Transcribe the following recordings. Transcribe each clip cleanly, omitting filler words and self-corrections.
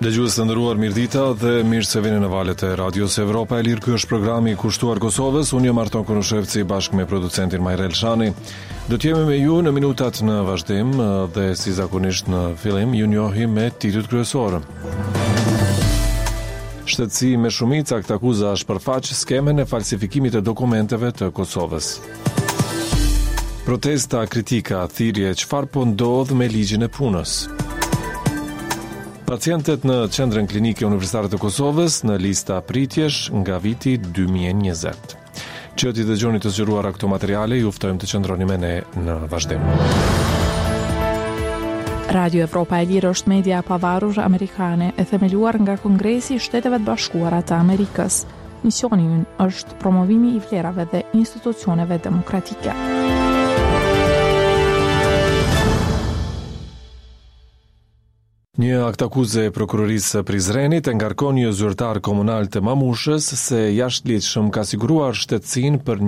Dëgjues të nderuar, mirëdita dhe mirë se vini në valët e Radios Evropa e Lirë. Ky është programi i kushtuar Kosovës. Unë jam Arton Konushevci bashkë me producentin Majrel Shani. Do të jemi me ju në minutat në vazhdim dhe si zakonisht në fillim ju njohim me titujt kryesorë. Shtetësi me shumicë akt akuza shpërfaq skemën e falsifikimit të dokumenteve të Kosovës. Protesta, kritika, thirrje, çfarë po ndodh me ligjin e punës? Pacientët në Qendrën Klinike Universitare të Kosovës në lista pritjesh nga viti 2020. Që t'i dëgjoni të zgjeruara këto materiale, ju ftojmë të qëndroni me ne në vazhdim. Radio Evropa e Lirë është media pavarur amerikane e themeluar nga Kongresi i Shteteve të Bashkuara të Amerikës. Misioni ynë është promovimi i vlerave dhe institucioneve demokratike. Një akt akuze e prokurorisë së Prizrenit e ngarkon një zyrtar komunal të Mamushës se jashtëligjshëm ka siguruar shtetësinë për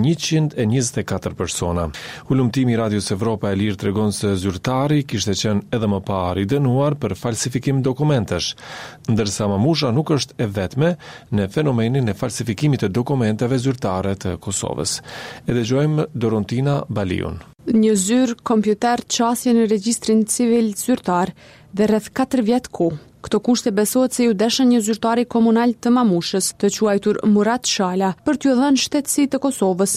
124 persona. Hulumtimi i Radios Evropa e Lirë tregon se zyrtari kishte qenë edhe më parë i dënuar për falsifikim dokumentesh, ndërsa Mamusha nuk është e vetme në fenomenin e falsifikimit të dokumenteve zyrtare të Kosovës. E dëgjojmë Dorontina Baliun. Një zyrë kompjuter qasje në regjistrin civil zyrtar dhe rreth 4 vjet kohë. Këto kushte besohet se ju deshën një zyrtari komunal të Mamushës, të quajtur Murat Shala, për t'ju dhënë shtetësi të Kosovës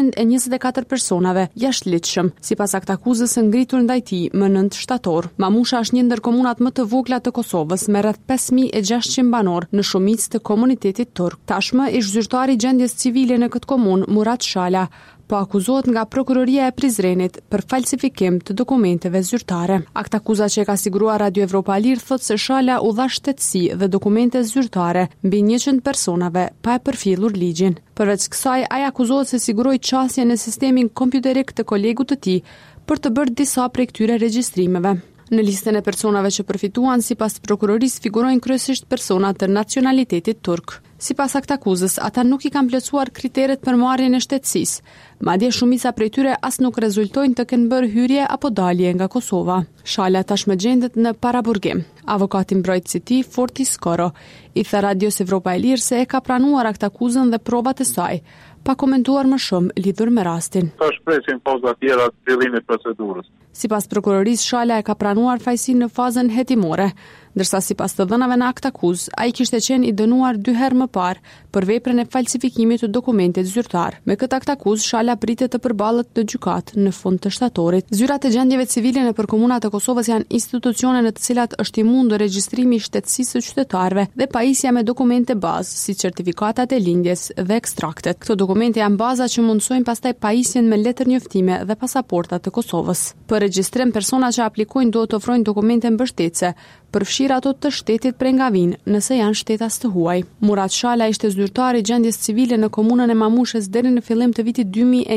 124 personave jashtëligjshëm, sipas aktakuzës së ngritur ndaj tij më 9 shtator. Mamusha është një ndër komunat më të vogla të Kosovës me rreth 5600 banor në shumicë të komunitetit turk. Tashmë ish zyrtari i gjendjes civile në këtë komunë, Murat Shala, po akuzohet nga prokuroria e Prizrenit për falsifikim të dokumenteve zyrtare. Aktakuza që ka siguruar Radio Evropa Lirë thot se Shala u dha shtetësi dhe dokumente zyrtare mbi 100 personave pa e përfillur ligjin. Përveç kësaj, ai akuzohet se siguroi qasje në sistemin kompjuterik të kolegut të tij për të bërë disa prej këtyre regjistrimeve. Në listën e personave që përfituan, sipas prokurorisë, figurojnë kryesisht persona të nacionalitetit turk. Sipas aktakuzës, ata nuk i kanë plotësuar kriteret për marrjen e shtetësisë. Madje shumica prej tyre as nuk rezultojnë të kenë bërë hyrje apo dalje nga Kosova. Shala tashmë gjendet në paraburgim. Avokati mbrojtës i tij, Forti Skoro, i tha Radios Evropa e Lirë se e ka pranuar aktakuzën dhe provat e saj, pa komentuar më shumë lidhur me rastin. Shpresim poza tjera të fillimit procedurës. Sipas prokurorisë, Shala e ka pranuar fajsinë në fazën hetimore, ndërsa sipas të dhënave në akt akuzë, ai kishte qenë i dënuar 2 herë më parë për veprën e falsifikimit të dokumentit zyrtar. Me këtë akt akuzë, Shala pritet të përballet në gjykatë në fund të shtatorit. Zyrat e gjendjeve civile nëpër komunat e Kosovës janë institucione në të cilat është i mundur regjistrimi i shtetësisë së qytetarëve dhe pajisja me dokumente bazë, si certifikatat e lindjes dhe ekstraktet. Këto dokumente janë baza që mundsojnë pastaj pajisjen me letër njoftime dhe pasaporta të Kosovës. Për regjistrim, persona që aplikojnë duhet të ofrojnë dokumente mbështetëse, përfshirë ato të shtetit prej nga vinë, nëse janë shtetas të huaj. Murat Shala ishte zyrtari i gjendjes civile në komunën e Mamushës deri në fillim të vitit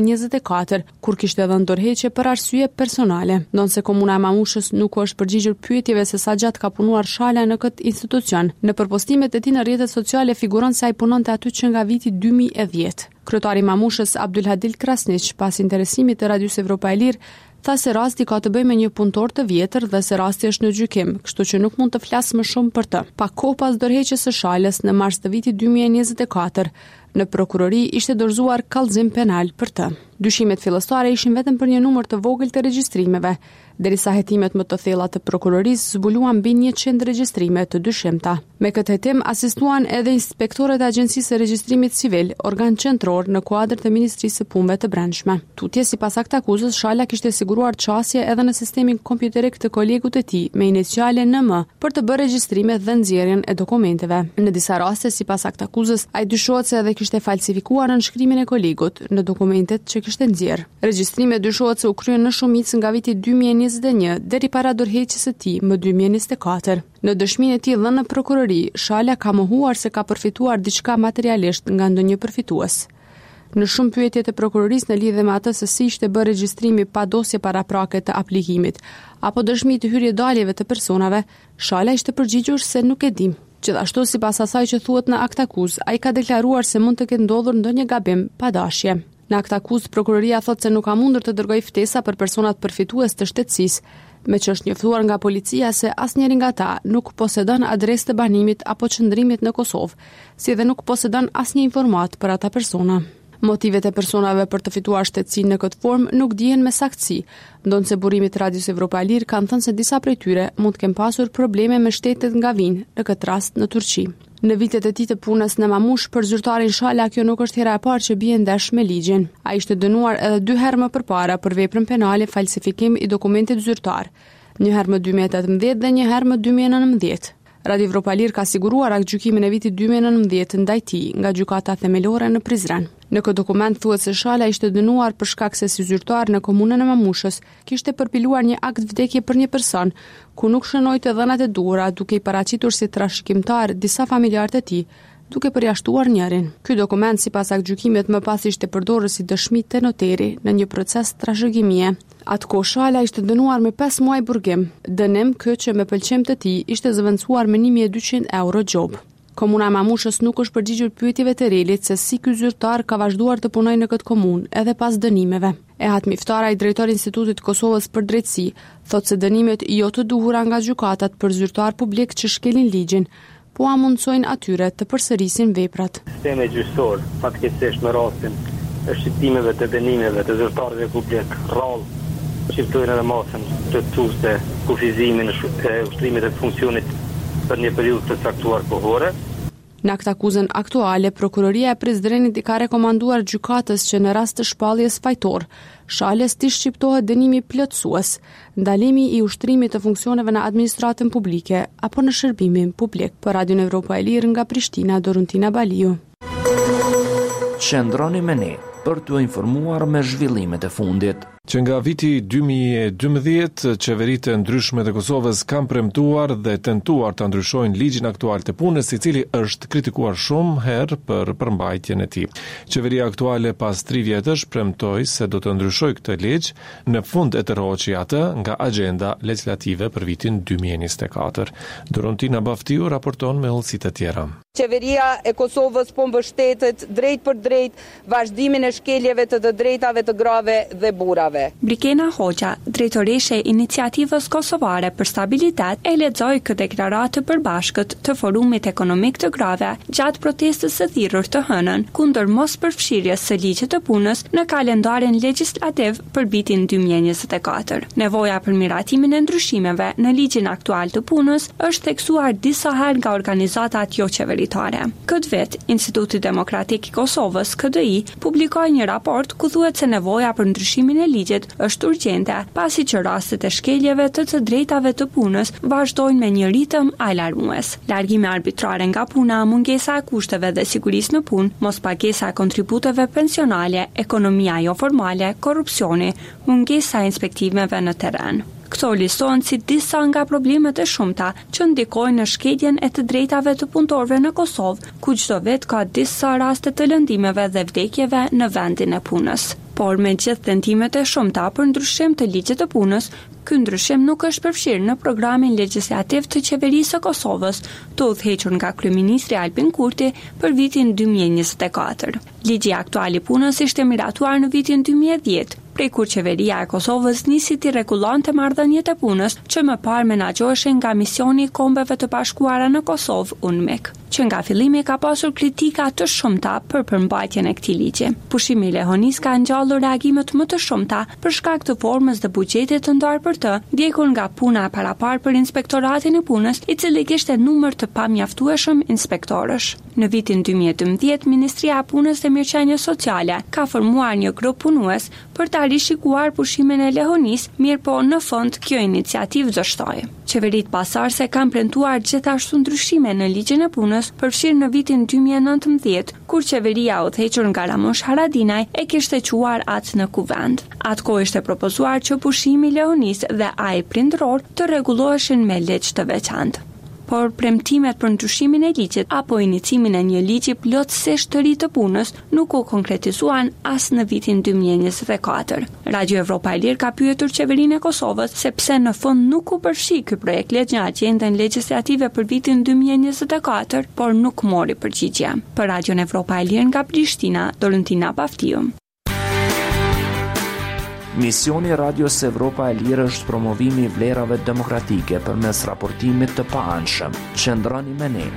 2024, kur kishte dhënë dorëheqje për arsye personale. Ndonse komuna e Mamushës nuk është përgjigjur pyetjeve se sa gjatë ka punuar Shala në këtë institucion. Në përpostimet e tij në rrjetet sociale figuron se ai punonte aty që nga viti 2010. Kryetari i Mamushës, Abdulhadil Krasniq, pas interesimit të Radios Evropa e Lirë, tha se rasti ka të bëjë me një punëtor të vjetër dhe se rasti është në gjykim, kështu që nuk mund të flas më shumë për të. Pa kohë pas dorëheqjes së Shalës në mars të vitit 2024, në prokurori ishte dorëzuar kallëzim penal për të. Dyshimet fillestare ishin vetëm për një numër të vogël të regjistrimeve, derisa hetimet më të thella të prokurorisë zbuluan mbi 100 regjistrime të dyshimta. Me këtë hetim asistuan edhe inspektorët e Agjencisë së Regjistrimit Civil, organ qendror në kuadër të Ministrisë së Punëve të Brendshme. Tutje, sipas aktakuzës, Shala kishte siguruar qasje edhe në sistemin kompjuterik të kolegut të tij me iniciale NM për të bërë regjistrimet dhe nxjerrjen e dokumenteve. Në disa raste, sipas aktakuzës, ai dyshohet se edhe kishte falsifikuar nënshkrimin e kolegut në dokumentet që kishte nxjerr. Regjistrimet dyshohet se u kryen në shumicë nga viti 2021 deri para dorëheqjes së tij më 2024. Në dëshminë e tij dhënë në prokurori, Shala ka mohuar se ka përfituar diçka materialisht nga ndonjë përfitues. Në shumë pyetje të prokurorisë në lidhje me atë se si ishte bërë regjistrimi pa dosje paraprake të aplikimit apo dëshmi të hyrje-daljeve të personave, Shala ishte përgjigjur se nuk e di. Gjithashtu, sipas asaj që thuhet në akt akuzë, ai ka deklaruar se mund të ketë ndodhur ndonjë gabim pa dashje. Në akt akuzë, prokuroria thotë se nuk ka mundur të dërgojë ftesa për personat përfitues të shtetësisë, me që është njoftuar nga policia se asnjëri nga ta nuk posedon adresë të banimit apo qëndrimit në Kosovë, si dhe nuk posedon asnjë informat për ata persona. Motivet e personave për të fituar shtetësinë në këtë formë nuk dihen me saktësi, ndonse burimit Radios Evropa e Lirë kanë thënë se disa prej tyre mund të kenë pasur probleme me shtetet nga vinë, në këtë rast në Turqi. Në vitet e tij të punës në Mamush për zyrtarin Shala, kjo nuk është hera e parë që bie ndesh me ligjin. Ai ishte dënuar edhe 2 herë më përpara për veprën penale falsifikim i dokumentit zyrtar, një herë më 2018 dhe një herë më 2019. Radio Evropa Lirë ka siguruar aktgjykimin e vitit 2019 ndaj tij nga gjykata themelore në Prizren. Në këtë dokument thuhet se Shala ishte dënuar për shkak se si zyrtar në komunën e Mamushës kishte përpiluar një akt vdekje për një person, ku nuk shënoi të dhënat e duhura, duke i paraqitur si trashëgimtar disa familjarë të tij, duke përjashtuar njërin. Ky dokument sipas aktgjykimit më pas ishte përdorur si dëshmi te noteri në një proces trashëgimie. Atko Shala ishte dënuar me 5 muaj burgim, dënim që me pëlqim të tij ishte zëvendësuar me 1200 euro gjob. Komuna e Mamushës nuk është përgjigjur pyetjeve të relit se si ky zyrtar ka vazhduar të punojë në këtë komunë edhe pas dënimeve. Ehat Miftara, i drejtori i Institutit të Kosovës për Drejtësi, thotë se dënimet jo të duhura nga gjykatat për zyrtar publik që shkelin ligjin, po amundsojnë atyre të përsërisin veprat. Sistemi gjyqësor, fatkeqësisht me rastin e shqiptimeve të dënimeve të zyrtarëve publik, rrallë shqiptojnë edhe masën të çuste kufizimin e ushtrimit të funksionit për një periudhë të caktuar kohore. Në akt akuzën aktuale, prokuroria e Prizrenit i ka rekomanduar gjykatës që në rast të shpalljes fajtor, Shales t'i shqiptohet dënimi plotësues, ndalimi i ushtrimit të funksioneve në administratën publike apo në shërbimin publik. Për Radion Evropa e Lirë nga Prishtina, Doruntina Baliu. Qëndroni me ne për t'u informuar me zhvillimet e fundit. Që nga viti 2012, qeveritë e ndryshme të Kosovës kanë premtuar dhe tentuar të ndryshojnë ligjin aktual të punës, i cili është kritikuar shumë herë për përmbajtjen e tij. Qeveria aktuale pas 3 vjetësh premtoi se do të ndryshojë këtë ligj, në fund e tërhoqi atë nga agjenda legislative për vitin 2024. Dorontina Baftiu raporton me hollësitë të tjera. Qeveria e Kosovës po mbështetet drejt për drejt vazhdimin e shkeljeve të drejtave të grave dhe burrave. Brikena Hoxha, drejtoreshe e Iniciativës Kosovare për Stabilitet, e lexoi këtë deklaratë të përbashkët të Forumit Ekonomik të Grave gjatë protestës së thirrur të hënën kundër mos përfshirjes së ligjit të punës në kalendarin legjislativ për vitin 2024. Nevoja për miratimin e ndryshimeve në ligjin aktual të punës është theksuar disa herë nga organizatat jo qeveritare. Këtë vit, Instituti Demokratik i Kosovës, KDI, publikoi një raport ku thuhet se nevoja për ndryshimin e ligjit është urgjente, pasi që rastet e shkeljeve të drejtave të punës vazhdojnë me një ritëm alarmues. Largime arbitrare nga puna, mungesa e kushteve dhe sigurisë në punë, mospagesa e kontributeve pensionale, ekonomia jo formale, korrupsioni, mungesa e inspektimeve në terren. Këto listohen si disa nga problemet e shumta që ndikojnë në shkeljen e të drejtave të punëtorëve në Kosovë, ku çdo vit ka disa raste të lëndimeve dhe vdekjeve në vendin e punës. Por me gjithë tentimet e shumta për ndryshim të ligjit të punës, ky ndryshim nuk është përfshirë në programin legjislativ të qeverisë së Kosovës, të udhëhequr nga kryeministri Albin Kurti për vitin 2024. Ligji aktual i punës ishte miratuar në vitin 2010, prej kur qeveria e Kosovës nisi të rregullonte marrëdhëniet e punës që më parë menaxhoheshin nga misioni i Kombeve të Bashkuara në Kosovë, UNMIK, që nga fillimi ka pasur kritika të shumta për përmbajtjen e këtij ligji. Pushimi i lehonis ka ngjallur reagimet më të shumta për shkak të formës dhe buxhetit të ndarë për të, ndjekur nga puna e parapar për inspektoratin e punës, i cili kishte numër të pamjaftueshëm inspektorësh. Në vitin 2012, Ministria e Punës dhe Mirëqenies Sociale ka formuar një grup punues për ta rishikuar pushimin e lehonis, mirë po në fund kjo iniciativë zështoi. Qeveritë pasardhëse kanë premtuar gjithashtu ndryshime në ligjin e punës, përfshirë në vitin 2019, kur qeveria udhëhequr nga Ramush Haradinaj e kishte quar atë në kuvend. Atko ishte propozuar që pushimi i lehonis dhe ai prindëror të rregulloheshin me ligj të veçantë. Por premtimet për ndryshimin e ligjit apo inicimin e një ligji plotësisht të ri të punës nuk u konkretizuan as në vitin 2024. Radio Evropa e Lirë ka pyetur qeverinë e Kosovës se pse në fund nuk u përfshi ky projekt ligj në agjendën legjislative për vitin 2024, por nuk mori përgjigje. Për Radio Evropa e Lirë nga Prishtina, Dorentina Baftiu. Misioni Radios Evropa e Lirë është promovimi i vlerave demokratike përmes raportimit të paanshëm. Qëndroni me ne.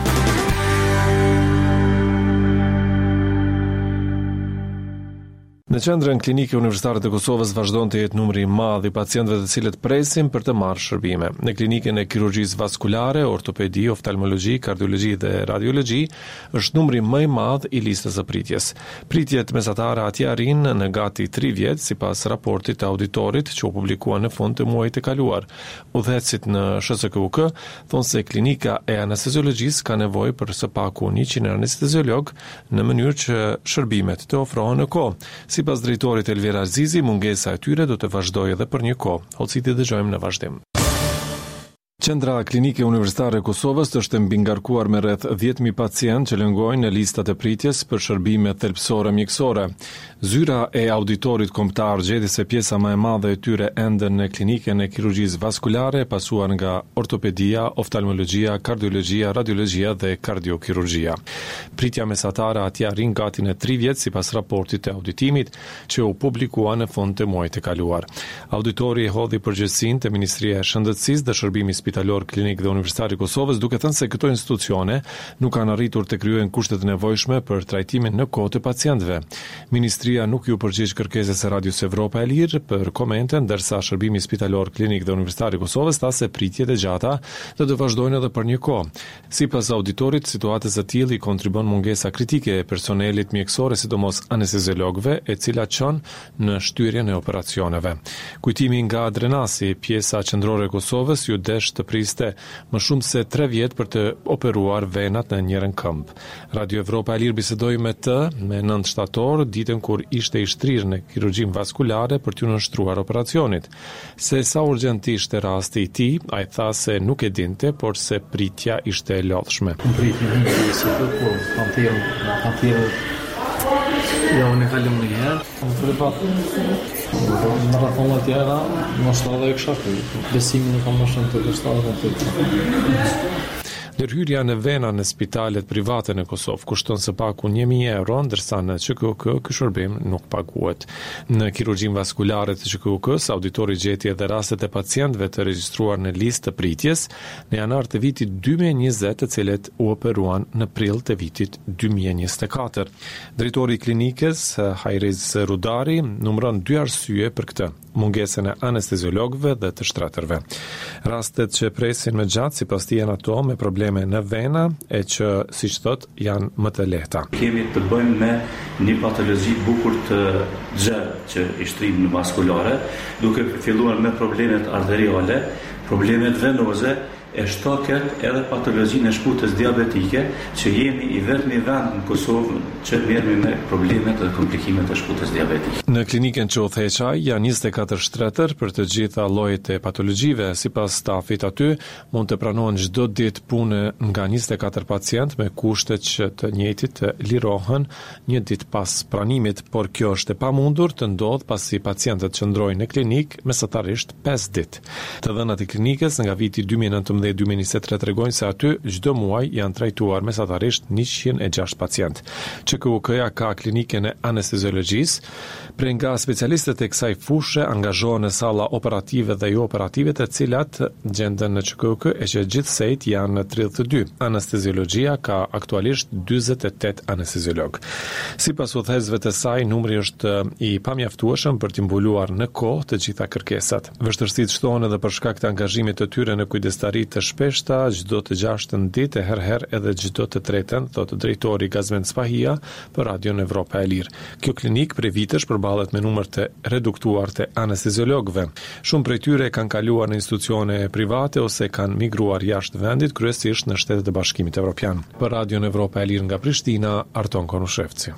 Në qendrën klinike universitare të Kosovës vazhdon të jetë numri i madh i pacientëve të cilët presin për të marrë shërbime. Në klinikën e kirurgjisë vaskulare, ortopedi, oftalmologji, kardiologji dhe radiologji është numri më i madh i listës së pritjes. Pritjet mesatare atje arrin në gati 3 vjet sipas raportit të auditorit që u publikua në fund të muajit të kaluar. Udhëhecit në SHKUK thonë se klinika e anesteziologjisë ka nevojë për së paku 100 anesteziolog në mënyrë që shërbimet të ofrohen në kohë. Sipas drejtorit Elvira Azizi, mungesa e tyre do të vazhdojë edhe për një kohë. Holciti dëgjojmë në vazhdim. Qendra Klinike Universitare e Kosovës është mbingarkuar me rreth 10.000 pacientë që lëngojnë në listat e pritjes për shërbime thelbësore mjekësore. Zyra e auditorit kombëtar gjeti se pjesa më e madhe e tyre ende në klinikën e kirurgjisë vaskulare, pasuar nga ortopedia, oftalmologjia, kardiologjia, radiologjia dhe kardiokirurgjia. Pritja mesatare atje arrin gati në 3 vjet sipas raportit të auditimit që u publikua në fund të muajit të kaluar. Auditori e hodhi përgjegjësinë te Ministria e Shëndetësisë dhe Shërbimit Spitalor Klinik dhe Universitar i Kosovës, duke thënë se këto institucione nuk kanë arritur të krijojnë kushtet e nevojshme për trajtimin në kohë të pacientëve. Ministria nuk ju përgjigj kërkesës së Radios Evropa e Lirë për komente, ndërsa Shërbimi Spitalor Klinik dhe Universitar i Kosovës tha se pritjet e gjata do të vazhdojnë edhe për një kohë. Sipas auditorit, situatës së tillë i kontribon mungesa kritike e personelit mjekësor, sidomos anesteziologëve, e cila çon në shtyrjen e operacioneve. Kujtimi nga Drenasi, pjesa qendrore e Kosovës, ju desh të priste më shumë se 3 vjet për të operuar venat në njërin këmbë. Radio Evropa e Lirë bisedoi me të me 9 shtator, ditën kur ishte i shtrirë në kirurgjin vaskulare për t'ju nënshtruar operacionit. Se sa urgjent ishte rasti i tij, ai tha se nuk e dinte, por se pritja ishte e lodhshme. Kam thirrë jo në kalëm një herë, për në rrafona tjera, në shtada e kësha besimin e kam në shumë të kështada të Ndërhyrja në vena në spitalet private në Kosovë kushton së paku 1.000 euro, ndërsa në QKK ky shërbim nuk paguhet. Në kirurgjin vaskulare të QKK-s, auditori gjeti edhe rastet e pacientëve të regjistruar në listë të pritjes në janar të vitit 2020, të cilët u operuan në prill të vitit 2024. Drejtori i klinikës, Hajriz Rudari, numëron 2 arsye për këtë: mungesën e anesteziologëve dhe të shtretërve. Rastet që presin më gjatë sipas tij janë ato me probleme në vena e që, siç thot, janë më të lehta. Kemi të bëjmë me një patologji bukur të gjerë që i shtrim në vaskulare, duke filluar me problemet arteriale, problemet venoze, e shtoket edhe patologjinë e shkutës diabetike, që jemi i vetmi vend në Kosovë që merremi me problemet dhe komplikimet e shkutës diabetike. Në klinikën që udhëheqaj janë 24 shtretër për të gjitha llojet e patologjive. Sipas stafit aty, mund të pranohen çdo ditë punë nga 24 pacientë me kushtet që të njëjtit të lirohen një ditë pas pranimit, por kjo është e pamundur të ndodhë pasi pacientët qëndrojnë në klinik mesatarisht 5 ditë. Të dhënat e klinikës nga viti 2019-2023 tregojnë se aty çdo muaj janë trajtuar mesatarisht 106 pacientë. QKUK-ja ka klinikën e anesteziologjisë. Prej nga specialistët e kësaj fushe angazhohen në salla operative dhe jo operative, të cilat gjenden në QKUK e që gjithsejt janë 32. Anesteziologjia ka aktualisht 48 anesteziolog. Sipas udhëhecësve të saj, numri është i pamjaftueshëm për të mbuluar në kohë të gjitha kërkesat. Vështirësitë shtohen edhe për shkak të angazhimit të tyre në kujdestari të shpeshta, çdo të 6 ditë e herëherë edhe çdo të 3, thotë drejtori Gazmen Spahia për Radion Evropa e Lirë. Kjo klinik prej vitesh përballet me numër të reduktuar të anesteziologëve. Shumë prej tyre kanë kaluar në institucione private ose kanë migruar jashtë vendit, kryesisht në Shtetet e Bashkimit Evropian. Për Radion Evropa e Lirë nga Prishtina, Arton Konushevci.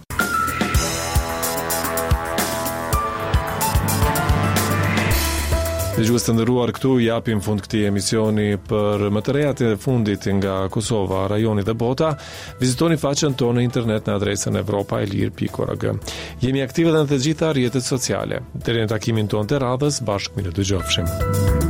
Dëgjues të nderuar, këtu japim fund këtij emisioni. Për më të rejat e fundit nga Kosova, rajoni dhe bota, vizitoni faqen tonë në internet në adresën evropaelir.org. Jemi aktive dhe në të gjitha rrjetet sociale. Deri në takimin tonë të radhës, bashkë mirë dëgjofshim.